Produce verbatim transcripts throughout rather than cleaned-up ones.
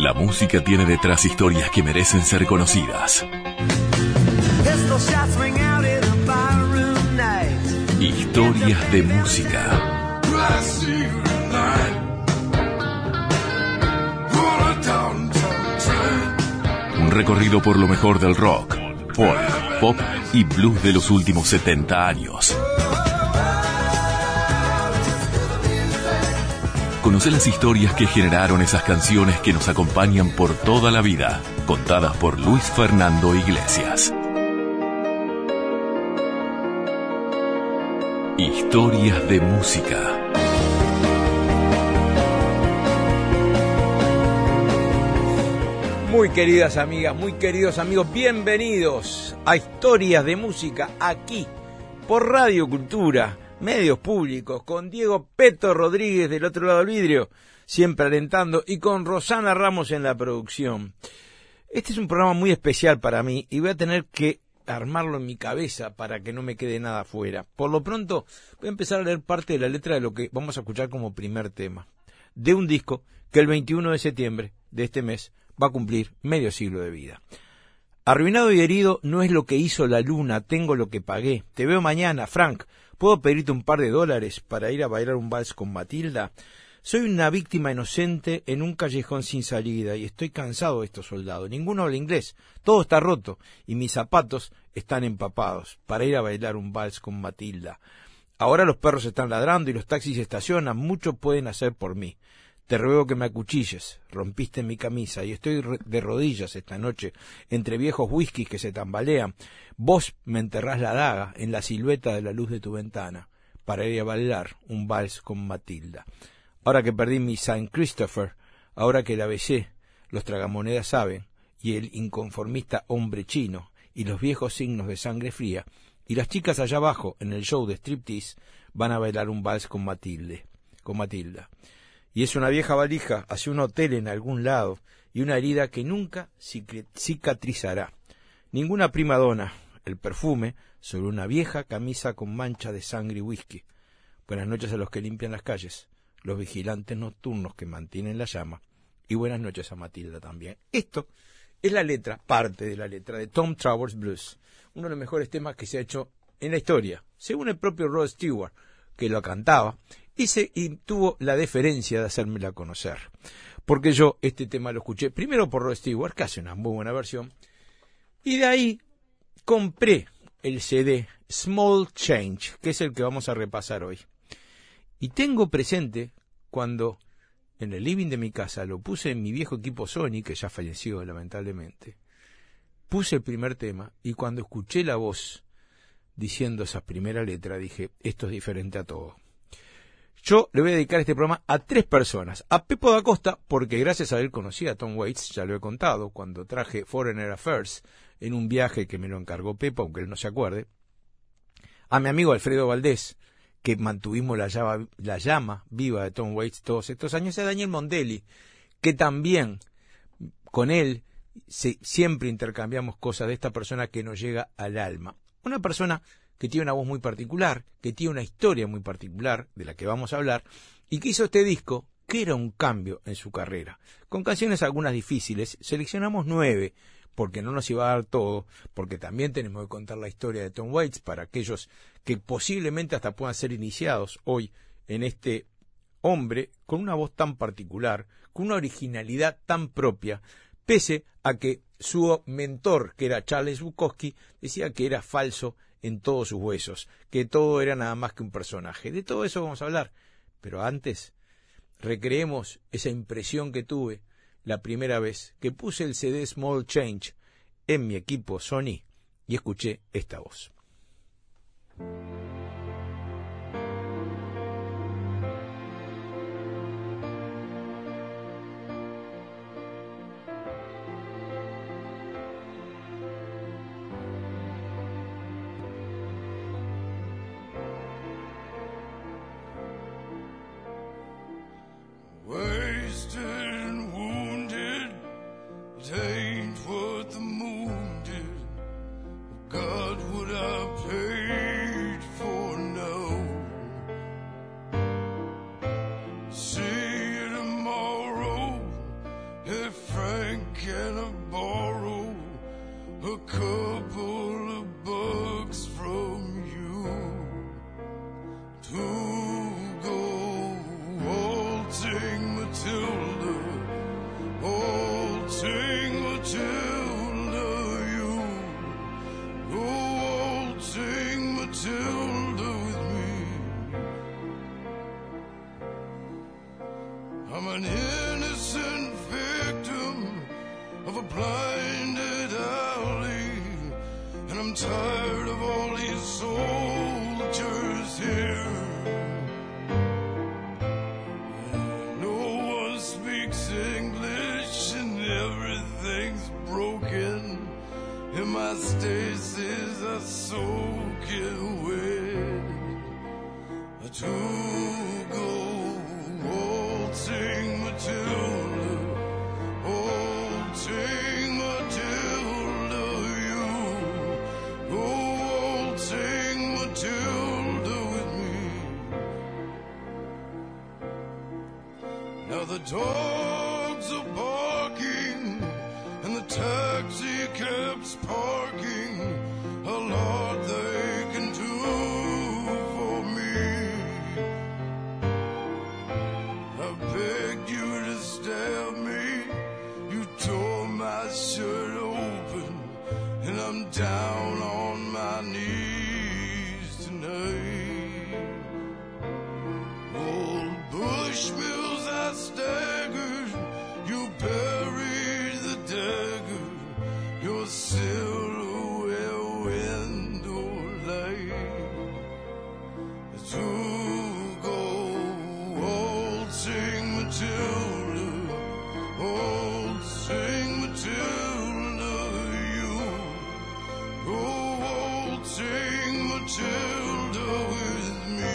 La música tiene detrás historias que merecen ser conocidas. Historias de música. Un recorrido por lo mejor del rock, folk, pop y blues de los últimos setenta años. Conoce las historias que generaron esas canciones que nos acompañan por toda la vida, contadas por Luis Fernando Iglesias. Historias de música. Muy queridas amigas, muy queridos amigos, bienvenidos a Historias de Música aquí por Radio Cultura, medios públicos, con Diego Peto Rodríguez del otro lado del vidrio, siempre alentando, y con Rosana Ramos en la producción. Este es un programa muy especial para mí y voy a tener que armarlo en mi cabeza para que no me quede nada afuera. Por lo pronto voy a empezar a leer parte de la letra de lo que vamos a escuchar como primer tema, de un disco que el veintiuno de septiembre de este mes va a cumplir medio siglo de vida. Arruinado y herido no es lo que hizo la luna, tengo lo que pagué. Te veo mañana, Frank. ¿Puedo pedirte un par de dólares para ir a bailar un vals con Matilda? Soy una víctima inocente en un callejón sin salida y estoy cansado de estos soldados. Ninguno habla inglés, todo está roto y mis zapatos están empapados para ir a bailar un vals con Matilda. Ahora los perros están ladrando y los taxis estacionan, mucho pueden hacer por mí. Te ruego que me acuchilles, rompiste mi camisa y estoy de rodillas esta noche entre viejos whiskies que se tambalean. Vos me enterrás la daga en la silueta de la luz de tu ventana para ir a bailar un vals con Matilda. Ahora que perdí mi Saint Christopher, ahora que la besé, los tragamonedas saben, y el inconformista hombre chino, y los viejos signos de sangre fría, y las chicas allá abajo en el show de striptease van a bailar un vals con Matilde, con Matilda. Y es una vieja valija hacia un hotel en algún lado y una herida que nunca cicatrizará. Ninguna prima donna, el perfume sobre una vieja camisa con mancha de sangre y whisky. Buenas noches a los que limpian las calles, los vigilantes nocturnos que mantienen la llama, y buenas noches a Matilda también. Esto es la letra, parte de la letra de Tom Travers Blues, uno de los mejores temas que se ha hecho en la historia, según el propio Rod Stewart, que lo cantaba, y, se, y tuvo la deferencia de hacérmela conocer. Porque yo este tema lo escuché primero por Rod Stewart, que hace una muy buena versión, y de ahí compré el C D Small Change, que es el que vamos a repasar hoy. Y tengo presente cuando en el living de mi casa lo puse en mi viejo equipo Sony, que ya falleció lamentablemente, puse el primer tema y cuando escuché la voz diciendo esa primera letra dije, esto es diferente a todo. Yo le voy a dedicar este programa a tres personas. A Pepo da Costa, porque gracias a él conocí a Tom Waits, ya lo he contado, cuando traje Foreigner Affairs en un viaje que me lo encargó Pepo, aunque él no se acuerde. A mi amigo Alfredo Valdés, que mantuvimos la llama, la llama viva de Tom Waits todos estos años. A Daniel Mondelli, que también con él se, siempre intercambiamos cosas de esta persona que nos llega al alma. Una persona que tiene una voz muy particular, que tiene una historia muy particular, de la que vamos a hablar, y que hizo este disco, que era un cambio en su carrera. Con canciones algunas difíciles, seleccionamos nueve, porque no nos iba a dar todo, porque también tenemos que contar la historia de Tom Waits para aquellos que posiblemente hasta puedan ser iniciados hoy en este hombre con una voz tan particular, con una originalidad tan propia, pese a que su mentor, que era Charles Bukowski, decía que era falso en todos sus huesos, que todo era nada más que un personaje. De todo eso vamos a hablar, pero antes recreemos esa impresión que tuve la primera vez que puse el C D Small Change en mi equipo Sony y escuché esta voz. See you tomorrow if Matilda, you go waltzing Matilda with me. I'm an innocent victim of a blinded alley, and I'm tired of all these soldiers here. No one speaks English and everything's broken, and my stasis I soak it wet. To go waltzing Matilda, waltzing Matilda, you go waltzing Matilda with me. Now the dogs are barking and the taxi cab's parking. A lot they can do for me. I begged you to stab me, you tore my shirt open, and I'm down on my knees tonight. Old Bushmills, I staggered, you buried the dagger, your silhouette window light. To go waltzing Matilda, waltzing Matilda, you go waltzing Matilda with me.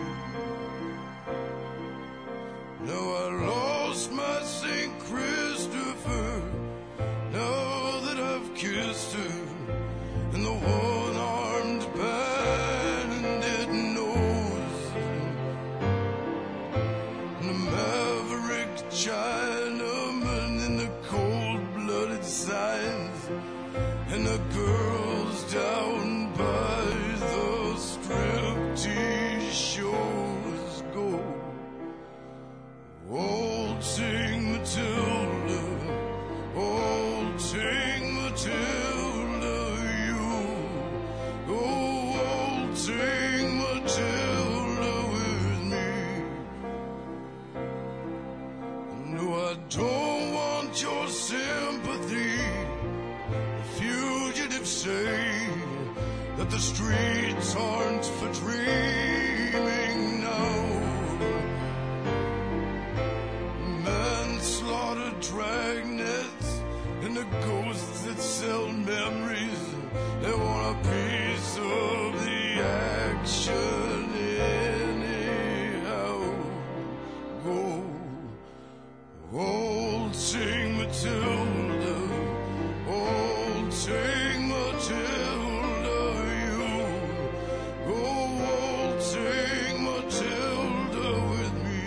Now I lost my Saint Christopher, now that I've kissed her, and the one-armed bandit knows, and the maverick Chinaman in the cold-blooded signs, and the girls down by the striptease shows go waltzing Matilda, waltzing Matilda, you go waltzing Matilda with me. No, I don't want your sympathy. The fugitives say that the streets aren't for dreaming now. Manslaughter, dragnets, and the ghosts that sell memories. They want a piece of the action anyhow. Go waltzing Matilda, waltzing Matilda, you go waltzing Matilda with me.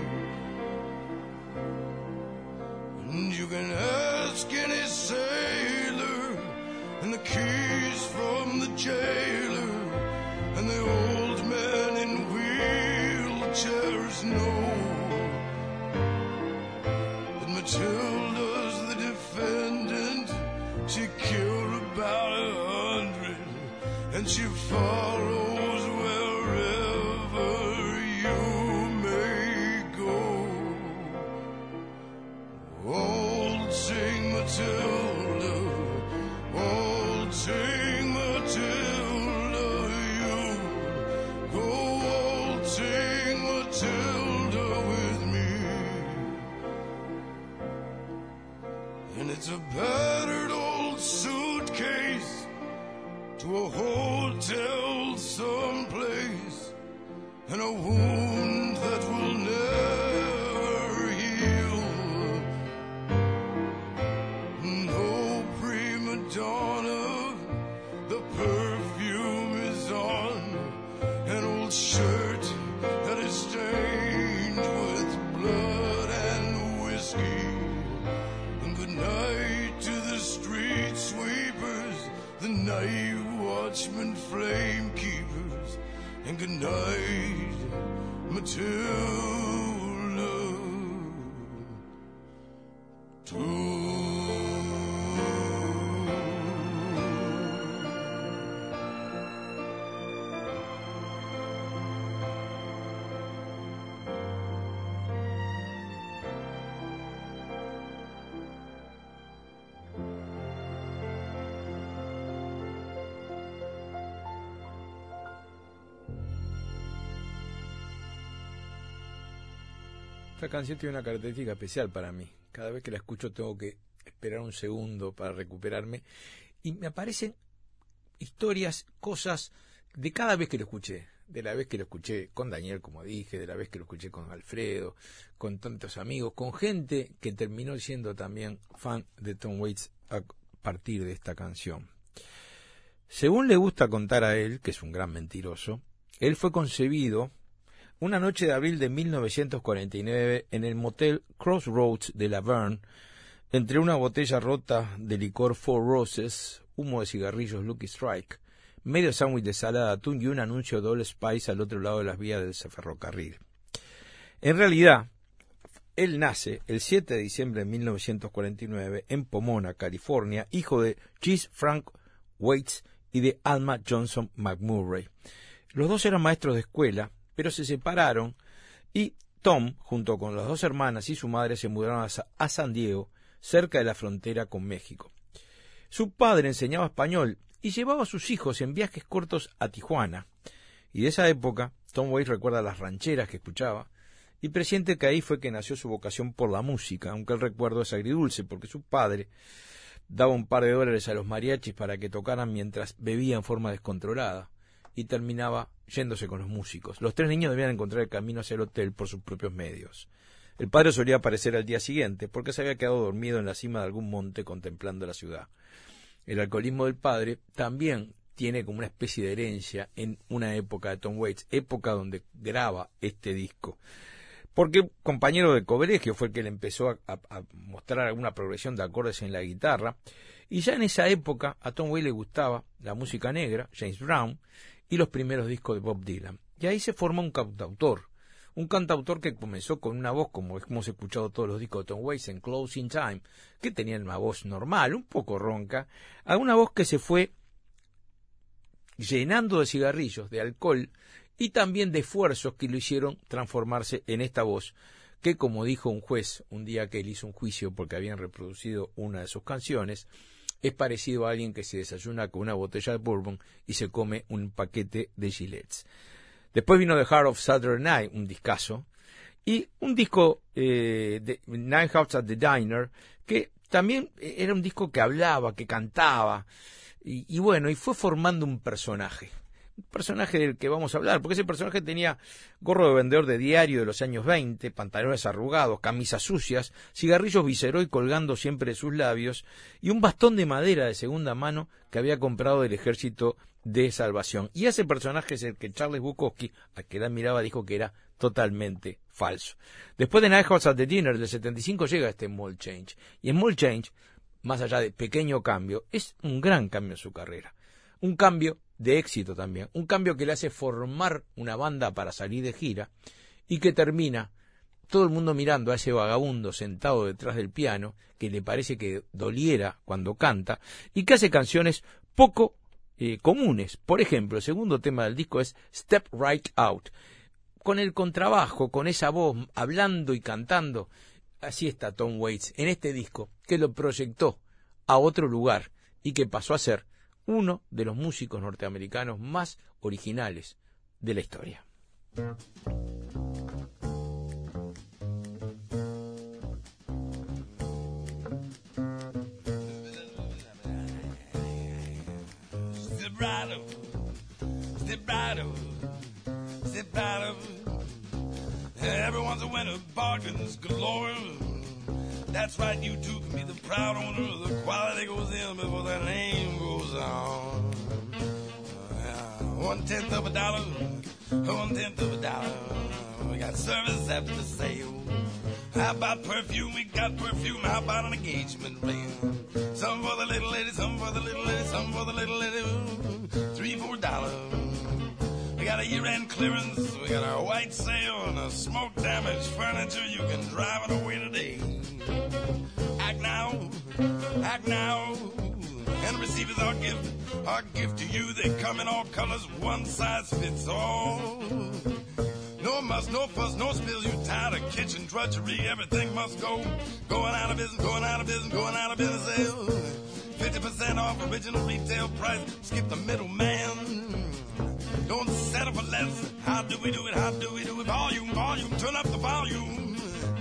And you can ask any sailor, and the keys from the jailer, and the old men in wheelchairs know that Matilda's the defendant. She killed about a hundred, and she follows wherever you may go. Waltzing Matilda, waltzing Matilda, you go waltzing Matilda with me. And it's a battered old suitcase to a hotel someplace, and a wound that will never heal. No prima donna, the perfume is on an old shirt that is stained with blood and whiskey. And good night to the street sweepers, the night watchmen, flame keepers, and good night, Matilda. To Esta canción tiene una característica especial para mí. Cada vez que la escucho tengo que esperar un segundo para recuperarme y me aparecen historias, cosas de cada vez que lo escuché. De la vez que lo escuché con Daniel, como dije, de la vez que lo escuché con Alfredo, con tantos amigos, con gente que terminó siendo también fan de Tom Waits a partir de esta canción. Según le gusta contar a él, que es un gran mentiroso, él fue concebido una noche de abril de mil novecientos cuarenta y nueve en el motel Crossroads de La Verne, entre una botella rota de licor Four Roses, humo de cigarrillos Lucky Strike, medio sándwich de salada de atún y un anuncio de Old Spice al otro lado de las vías del ferrocarril. En realidad, él nace el siete de diciembre de mil novecientos cuarenta y nueve en Pomona, California, hijo de Cheese Frank Waits y de Alma Johnson McMurray. Los dos eran maestros de escuela, pero se separaron y Tom, junto con las dos hermanas y su madre, se mudaron a, a San Diego, cerca de la frontera con México. Su padre enseñaba español y llevaba a sus hijos en viajes cortos a Tijuana. Y de esa época, Tom Waits recuerda las rancheras que escuchaba y presiente que ahí fue que nació su vocación por la música, aunque el recuerdo es agridulce porque su padre daba un par de dólares a los mariachis para que tocaran mientras bebía en forma descontrolada y terminaba yéndose con los músicos. Los tres niños debían encontrar el camino hacia el hotel por sus propios medios. El padre solía aparecer al día siguiente porque se había quedado dormido en la cima de algún monte contemplando la ciudad. El alcoholismo del padre también tiene como una especie de herencia en una época de Tom Waits, época donde graba este disco. Porque un compañero de colegio fue el que le empezó a, a, a mostrar alguna progresión de acordes en la guitarra, y ya en esa época a Tom Waits le gustaba la música negra, James Brown, y los primeros discos de Bob Dylan. Y ahí se forma un cantautor, un cantautor que comenzó con una voz, como hemos escuchado todos los discos de Tom Waits en Closing Time, que tenía una voz normal, un poco ronca, a una voz que se fue llenando de cigarrillos, de alcohol, y también de esfuerzos que lo hicieron transformarse en esta voz, que como dijo un juez un día que él hizo un juicio porque habían reproducido una de sus canciones, es parecido a alguien que se desayuna con una botella de bourbon y se come un paquete de Gillettes. Después vino The Heart of Saturday Night, un discazo, y un disco eh, de Nine Hours at the Diner, que también era un disco que hablaba, que cantaba, y, y bueno, y fue formando un personaje. Un personaje del que vamos a hablar, porque ese personaje tenía gorro de vendedor de diario de los años veinte, pantalones arrugados, camisas sucias, cigarrillos Viceroy colgando siempre de sus labios y un bastón de madera de segunda mano que había comprado del Ejército de Salvación. Y ese personaje es el que Charles Bukowski, a que la miraba, dijo que era totalmente falso. Después de Nine Hours at the Dinner del setenta y cinco llega este Small Change. Y Small Change, más allá de pequeño cambio, es un gran cambio en su carrera. Un cambio de éxito también, un cambio que le hace formar una banda para salir de gira y que termina todo el mundo mirando a ese vagabundo sentado detrás del piano que le parece que doliera cuando canta y que hace canciones poco eh, comunes. Por ejemplo, el segundo tema del disco es Step Right Out, con el contrabajo, con esa voz hablando y cantando. Así está Tom Waits en este disco que lo proyectó a otro lugar y que pasó a ser uno de los músicos norteamericanos más originales de la historia. Step right up, step right up, step right up. Everyone's a winner, bargains galore. That's right, you too can be the proud owner. The quality goes in before that name goes on. Uh, one tenth of a dollar, one tenth of a dollar. We got service after the sale. How about perfume? We got perfume. How about an engagement ring? Some for the little lady, some for the little lady, some for the little lady. Three, four dollars. We got a year-end clearance. We got our white sale and a smoke-damaged furniture. You can drive it away today. Act now, act now, and receive as our gift, our gift to you. They come in all colors, one size fits all. No muss, no fuss, no spills. You tired of kitchen drudgery? Everything must go. Going out of business, going out of business, going out of business. Sale. fifty percent off original retail price. Skip the middleman. Don't settle for less. How do we do it? How do we do it? Volume, volume, turn up the volume.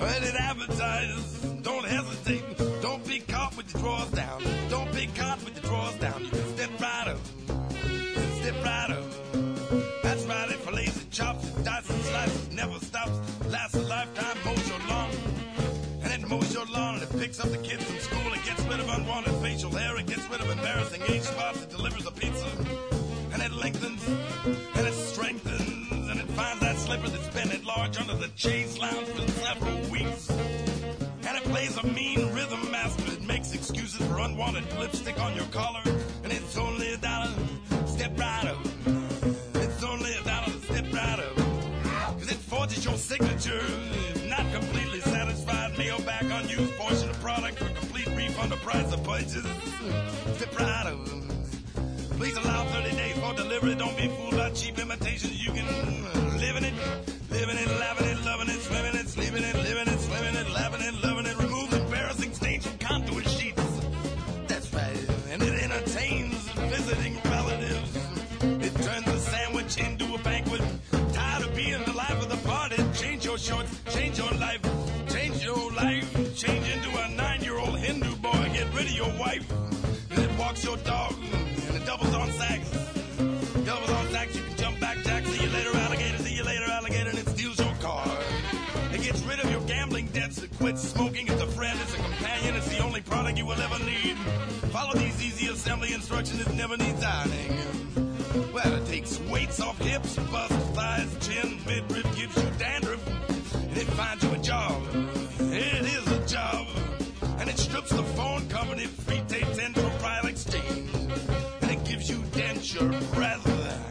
Well, it advertises, don't hesitate. Don't be caught with your drawers down. Don't be caught with your drawers down. You can step right up. Step right up. That's right, it fillets and chops, it dices and slices, never stops, lasts a lifetime, mows your lawn. And it mows your lawn and it picks up the kids from school. It gets rid of unwanted facial hair. It gets rid of embarrassing age spots. It delivers a pizza. And it lengthens and it strengthens. And it finds that slipper that's been at large under the chaise lounge for several weeks. And it plays a mean rhythm master. It makes excuses for unwanted lipstick on your collar. And it's only a dollar. Step right up. It's only a dollar. Step right up. Cause it forges your signature. Not completely satisfied. Mail back unused portion of product for complete refund of price of purchase. Step right up. Please allow thirty days for delivery. Don't be fooled by cheap imitations. You can live in it, live in it, laughing it, loving it, swimming it, sleeping it, living it, swimming it, laughing it, loving it. Remove embarrassing stains from contour sheets. That's right. And it entertains visiting relatives. It turns a sandwich into a banquet. Tired of being the life of the party. Change your shorts, change your life, change your life. Change into a nine-year-old Hindu boy. Get rid of your wife. And it walks your dog. And it doubles on sacks. Doubles on sacks. You can jump back, Jack. See you later, alligator. See you later, alligator. And it steals your car. It gets rid of your gambling debts. It quits smoking. It's a friend. It's a companion. It's the only product you will ever need. Follow these easy assembly instructions. It never needs ironing. Well, it takes weights off hips, bust, thighs, chin, midriff, gives you dandruff, and it finds you a job. It is a job. And it strips the phone company free tapes and for file exchange. And it gives you denture breath.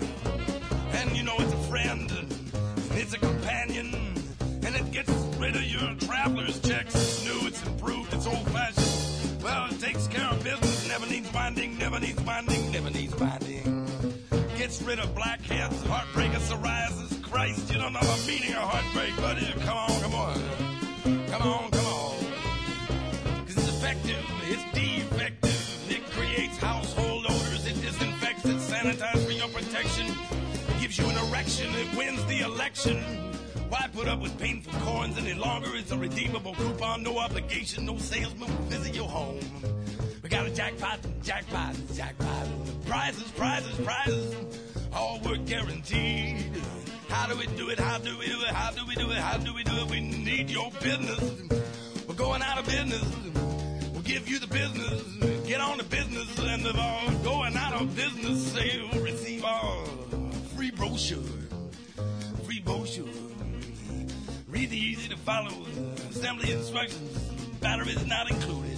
And you know it's a friend, and it's a companion, and it gets rid of your traveler's checks. It's new, it's improved, it's old-fashioned. Well, it takes care of business, never needs binding, never needs binding, never needs binding. Gets rid of blackheads, heartbreak, and psoriasis. Christ, you don't know the meaning of heartbreak, buddy. Come on, come on. Come on, come on. Cause it's effective, it's defective. It creates household odors, it disinfects, it sanitizes for your protection. It gives you an erection, it wins the election. Why put up with painful corns any longer? It's a redeemable coupon, no obligation, no salesman will visit your home. We got a jackpot, jackpot, jackpot. Prizes, prizes, prizes. All we're guaranteed. How do we do it? How do we do it? How do we do it? How do we do it? We need your business. We're going out of business. We'll give you the business. Get on the business end of our going out of business sale. Receive our free brochure. Free brochure. Read the easy to follow assembly instructions. Batteries not included.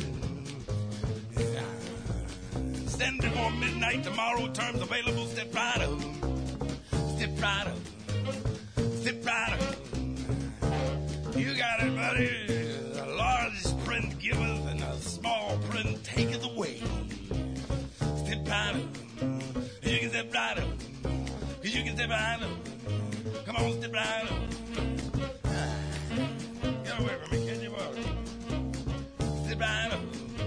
Send before midnight tomorrow. Terms available. Step right up. Step right up. Step right up. You got it, buddy. A large print giveth and a small print taketh away. Step right up. You can step right up. You can step right up. Come on, step right up. Get away from me, can you, buddy? Step right up.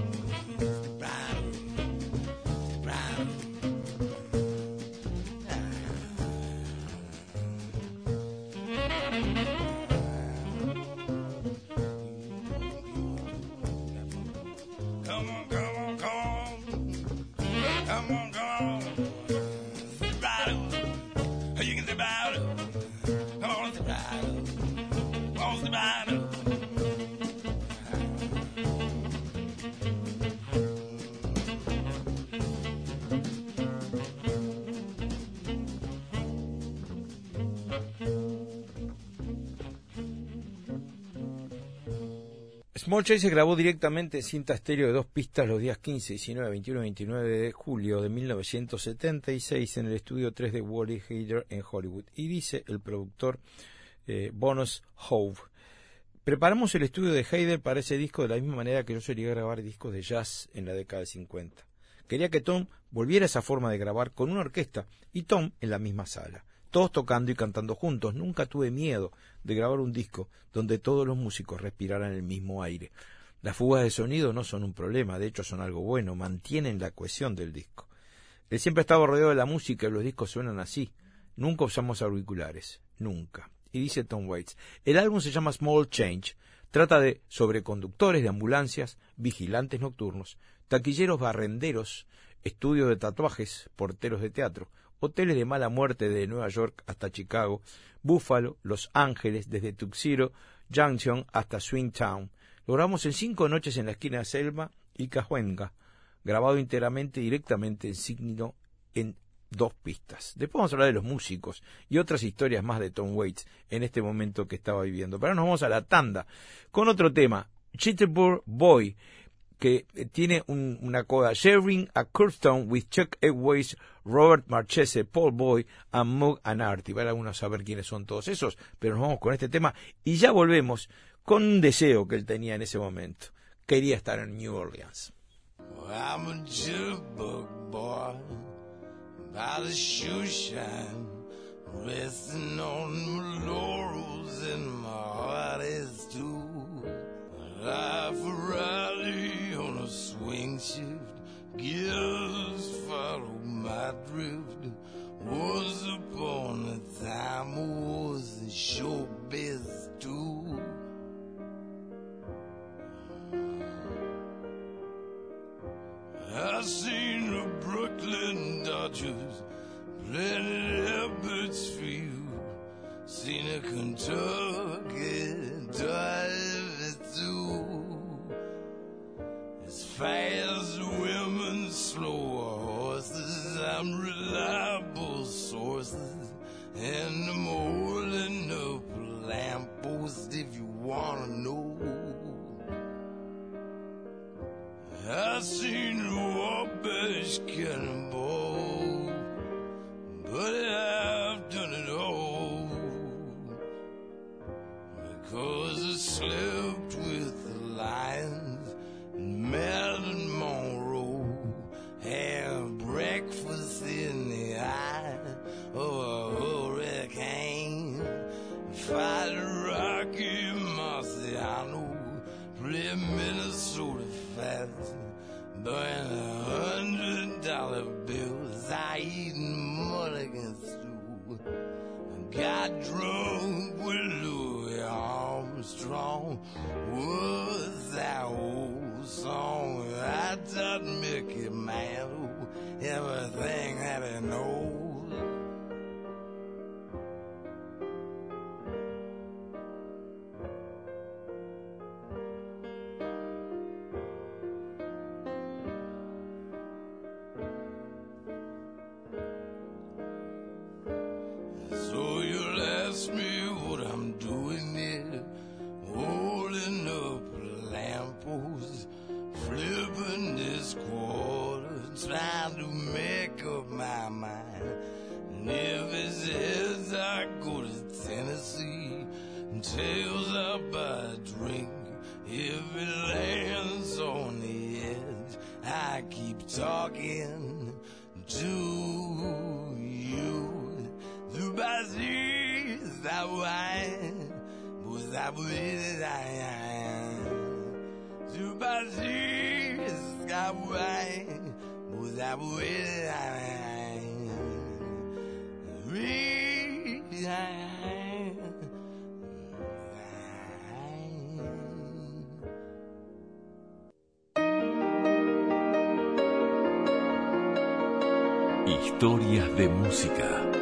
Small Change se grabó directamente en cinta estéreo de dos pistas los días quince, diecinueve, veintiuno y veintinueve de julio de mil novecientos setenta y seis en el estudio tres de Wally Heider en Hollywood. Y dice el productor eh, Bonus Hove: preparamos el estudio de Heider para ese disco de la misma manera que yo solía grabar discos de jazz en la década de cincuenta. Quería que Tom volviera a esa forma de grabar con una orquesta y Tom en la misma sala, todos tocando y cantando juntos. Nunca tuve miedo de grabar un disco donde todos los músicos respiraran el mismo aire. Las fugas de sonido no son un problema, de hecho son algo bueno, mantienen la cohesión del disco. Él siempre estaba rodeado de la música y los discos suenan así. Nunca usamos auriculares, nunca. Y dice Tom Waits: el álbum se llama Small Change, Trata de sobreconductores de ambulancias, vigilantes nocturnos, taquilleros barrenderos, estudios de tatuajes, porteros de teatro, hoteles de mala muerte de Nueva York hasta Chicago, Buffalo, Los Ángeles, desde Tuxedo Junction hasta Swingtown. Lo grabamos en cinco noches en la esquina de Selma y Cahuenga, grabado íntegramente directamente en signo en dos pistas. Después vamos a hablar de los músicos y otras historias más de Tom Waits en este momento que estaba viviendo. Pero ahora nos vamos a la tanda con otro tema, Jitterbug Boy, que tiene un, una coda, Sharing a Curvestone with Chuck Edways, Robert Marchese, Paul Boy, and Mug and Artie. Van algunos a saber quiénes son todos esos, pero nos vamos con este tema y ya volvemos con un deseo que él tenía en ese momento. Quería estar en New Orleans. Well, I'm a jitterbug boy by the shoe shine, resting on my laurels and my heart is too. Life a rally on a swing shift, gears follow my drift. Was upon a time I was in showbiz too. I seen the Brooklyn Dodgers playing at Edwardsfield, seen a Kentucky drive too. As fast as women, slower horses, I'm reliable sources, and I'm holding up a lamppost if you wanna know. I seen a Wabash cannonball, but I've done it all because I slept with the lions and Marilyn Monroe, had breakfast in the eye of a hurricane, fight Rocky Marciano, play Minnesota fast, burn a hundred dollar bills, I eat mulligan stew. I got drunk with Louis Armstrong, was that old song I taught Mickey Mantle everything that he knows. Trying to make up my mind, and if it says I go to Tennessee, and tails I buy a drink, if it lands on the edge, I keep talking to you. Du basis that wine, was that with I Du basis that wine. That way I Historias de música.